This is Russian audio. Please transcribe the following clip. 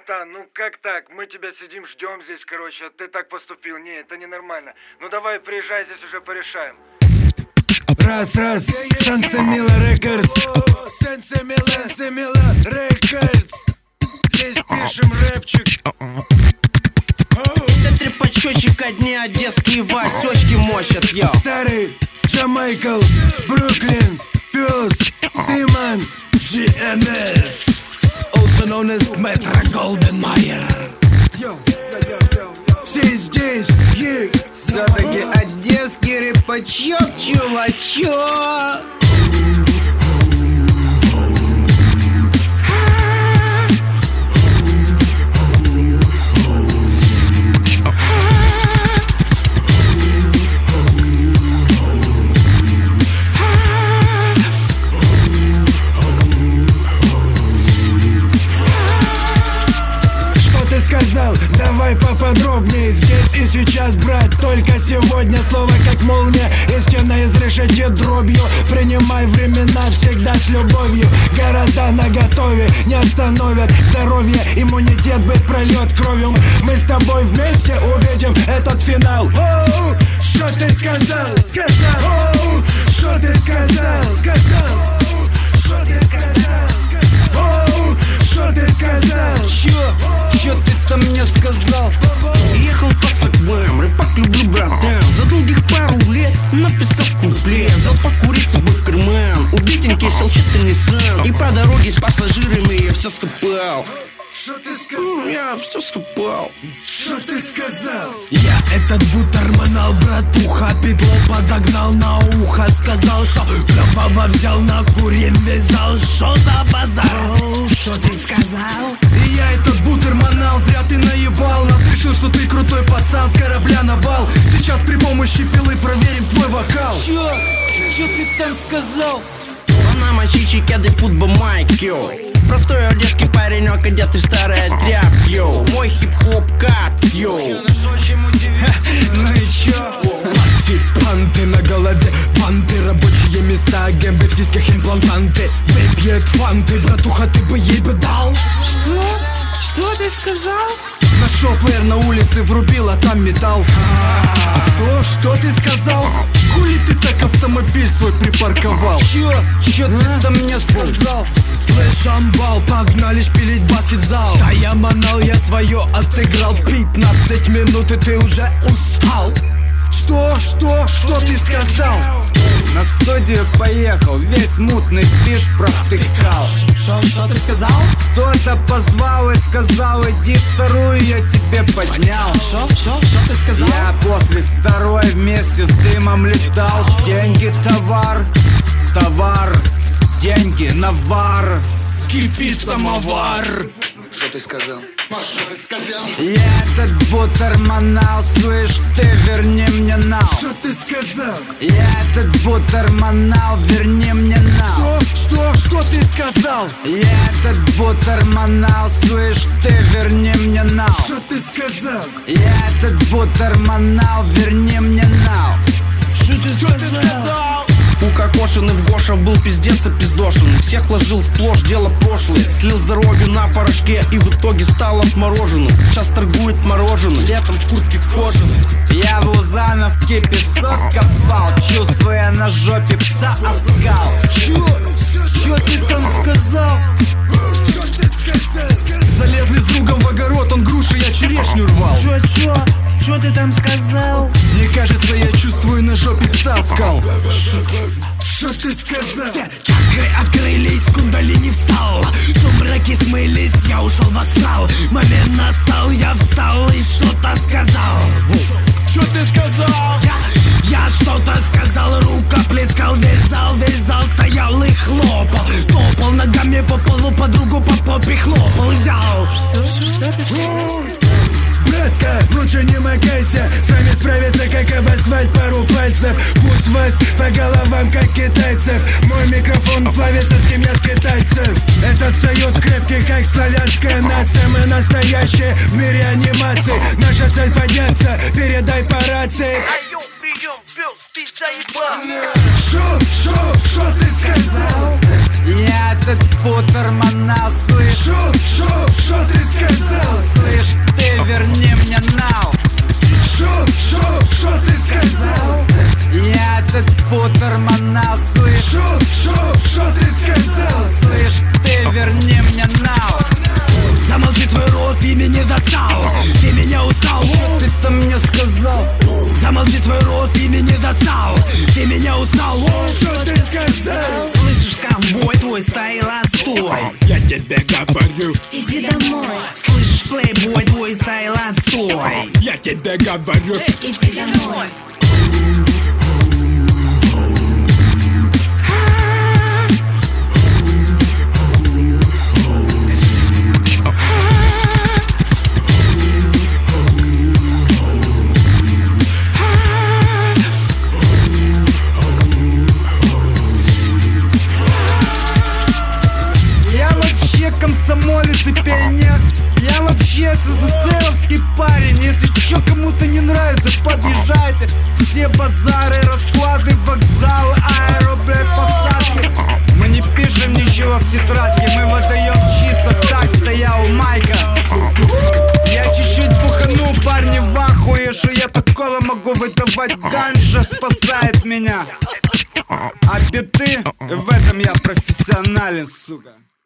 братан, ну как так? Мы тебя сидим, ждем здесь, короче, а ты так поступил. Не, это ненормально. Ну давай, приезжай, здесь уже порешаем. Раз, Сансамила Рекордс. Сансамила Рекордс. Здесь пишем рэпчик. Это трепачочек, одни одесские васечки мощат, я. Старый Джамайкл, Бруклин, Пёс, Диман, GNS. Also known as Metro Golden Mayer. Все здесь, все-таки одесский рэпачок, чувачок. сказал, давай поподробнее. Здесь и сейчас, брат, только сегодня. Слово как молния, истинно изрешетит дробью. Принимай времена всегда с любовью. Города наготове не остановят здоровье. Иммунитет быть прольет кровью. Мы с тобой вместе увидим этот финал. Что ты сказал? Сказал. Что ты сказал? Сказал. Что ты сказал? Что ты сказал? Чё ты там мне сказал? Ехал по саквам, рэпак люблю, братан. За долгих пару лет написал куплет. Взял покурить с собой в карман. Убитенький сел чей-то Nissan. И по дороге с пассажирами я все скопал. Что ты сказал? Я все скопал. Что ты сказал? Я этот бутерманал, братуха. Петло подогнал на ухо. Сказал, что правого взял, на курим вязал. Что за базар? Что ты сказал? И я этот бутерманал, зря ты наебал. Нас решил, что ты крутой пацан, с корабля на бал. Сейчас при помощи пилы проверим твой вокал. Чё ты там сказал? Панама, чичи, кеды, футбол, майк, йоу. Простой одесский паренек, одетый в старый тряп, йоу. Мой хип-хоп кат, йоу. Ну и чё? Панты на голове, панты, рабочие места, гембы в сиськах, имплантанты. Выпьет фанты, братуха, ты бы ей бы дал. Что ты сказал? Нашел плеер на улице, врубил, а там металл. Что ты сказал? Хули ты так автомобиль свой припарковал? Чё ты там мне сказал? Слышь, амбал, погнали шпилить баскет в зал. Да я манал, я свое отыграл. 15 минут и ты уже устал. Что ты сказал? На студию поехал, весь мутный движ провтыкал. Что ты сказал? Кто-то позвал и сказал, иди вторую, я тебе поднял. Что ты сказал? Я после второй вместе с дымом летал. Деньги, товар, деньги, навар. Кипит самовар. Что ты сказал? Что ты сказал? Я этот бутерманал, слышь, ты верни мне нал. Что ты сказал? Я этот бутерманал, верни мне нал. Что ты сказал? Я этот бутерманал, слышь, ты верни мне нал. Что ты сказал? Я этот бутерманал, верни мне нал. Что ты сказал? Укокошенный в Гоша был пиздец опиздошенный. Всех ложил сплошь, дело прошлое. Слил здоровье на порошке и в итоге стал отмороженным. Сейчас торгует мороженым, летом в куртке кожаной. Я в Лузановке песок копал, чувствуя на жопе пса оскал. Чё ты там сказал? Залезли с другом в огород, он груши, я черешню рвал. Чё ты там сказал? Мне кажется, я чувствую на жопе пса оскал. Что ты сказал? Все чакры открылись, кундалини встал. Сумраки смылись, я ушел в астрал. Момент настал, я встал и что-то сказал. Что ты сказал? Я что-то сказал, рукоплескал, весь зал стоял и хлопал. Топал ногами по полу, подругу по попе хлопал, взял. Что ты сказал? Братка, лучше не макайся. С вами справиться, как обосвать пару пальцев. Пусть вас по головам, как китайцев. Мой микрофон плавится, семья с китайцев. Этот союз крепкий, как славянская нация. Мы настоящие в мире анимации. Наша цель подняться, передай по рации. Что ты сказал? Я этот бутерманал, слышь. Что ты сказал? достал. Ты меня устал. Что ты там мне сказал? Замолчи свой рот, ты меня достал. Ты меня устал. О, что ты сказал? Слышишь, ковбой, твой стайл отстой. Я тебе говорю, Иди домой, Слышишь, плейбой, твой стайл отстой. я тебе говорю. иди домой. Я вообще комсомолец и пионер. Я вообще СССРовский парень. Если чё кому-то не нравится, подъезжайте. Все базары, расклады, вокзалы, аэро, блядь, посадки. Мы не пишем ничего в тетрадке, мы выдаем чисто так, стоял майка. Я чуть-чуть бухану, парни в ахуе, что я такого могу выдавать. Ганжа спасает меня. А биты, в этом я профессионален, сука.